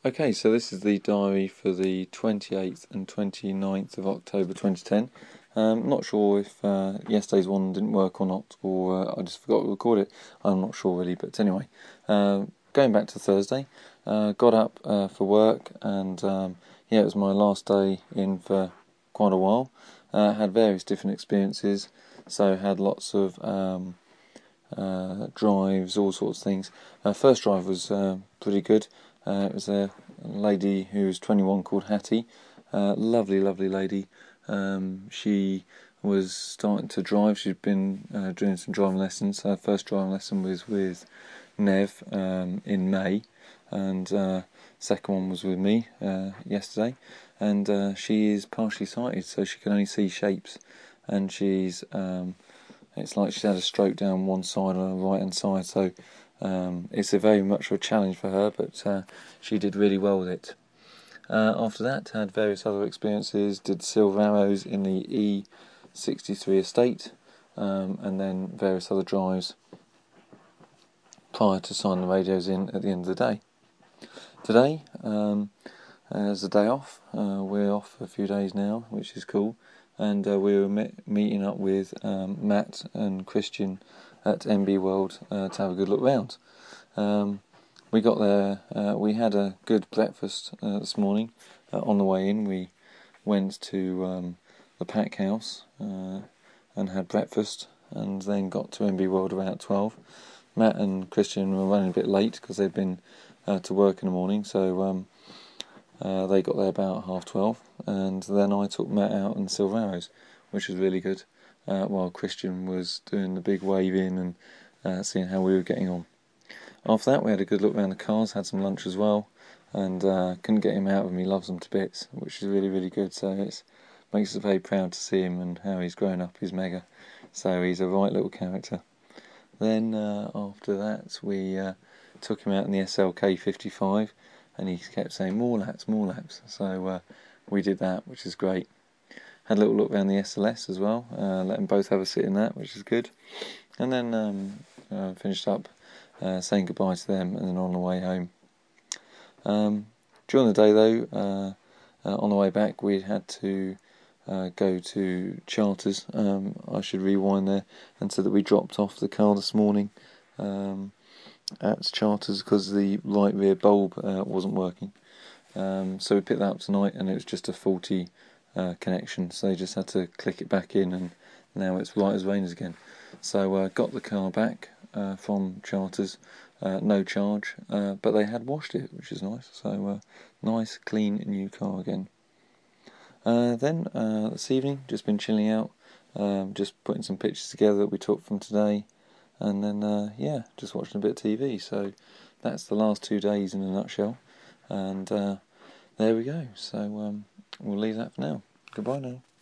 Okay, so this is the diary for the 28th and 29th of October 2010. Not sure if yesterday's one didn't work or not, or I just forgot to record it. I'm not sure really, but anyway. Going back to Thursday, got up for work, and yeah, it was my last day in for quite a while. Had various different experiences, so had lots of drives, all sorts of things. First drive was pretty good. It was a lady who was 21 called Hattie. Lovely, lovely lady. She was starting to drive. She'd been doing some driving lessons. Her first driving lesson was with Nev in May, and second one was with me yesterday. And she is partially sighted, so she can only see shapes. And she's it's like she's had a stroke down one side on her right hand side, so it's a very much of a challenge for her, but she did really well with it. After that, had various other experiences, did Silver Arrows in the E63 estate, and then various other drives prior to signing the radios in at the end of the day. Today, as a day off, we're off for a few days now, which is cool, and we were meeting up with Matt and Christian at MB World to have a good look round. We got there, we had a good breakfast this morning. On the way in, we went to the Pack House and had breakfast, and then got to MB World about 12. Matt and Christian were running a bit late because they'd been to work in the morning, so they got there about 12:30, and then I took Matt out in Silver Arrows, which was really good, while Christian was doing the big wave in and seeing how we were getting on. After that, we had a good look around the cars, had some lunch as well, and couldn't get him out of him. He loves them to bits, which is really, really good. So it makes us very proud to see him and how he's grown up. He's mega. So he's a right little character. Then after that, we took him out in the SLK 55, and he kept saying, more laps, more laps. So we did that, which is great. Had a little look around the SLS as well, let them both have a sit in that, which is good. And then finished up saying goodbye to them, and then on the way home. During the day though, on the way back, we had to go to Charters. I should rewind there and say that we dropped off the car this morning at Charters because the right rear bulb wasn't working. So we picked that up tonight, and it was just a faulty connection, so they just had to click it back in, and now it's right as rain again. So got the car back from Charters, no charge, but they had washed it, which is nice. So nice, clean, new car again. Then this evening, just been chilling out, just putting some pictures together that we took from today, and then yeah, just watching a bit of TV. So that's the last 2 days in a nutshell, and there we go. So we'll leave that for now. Goodbye now.